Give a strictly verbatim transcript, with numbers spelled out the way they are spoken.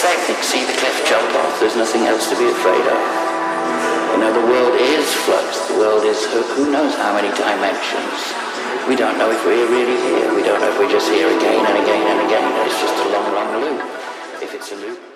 technique. See the cliff, jump off. There's nothing else to be afraid of. You know, the world is flux. The world is who, who knows how many dimensions. We don't know if we're really here. We don't know if we're just here again and again and again. It's just a long, long loop. If it's a loop.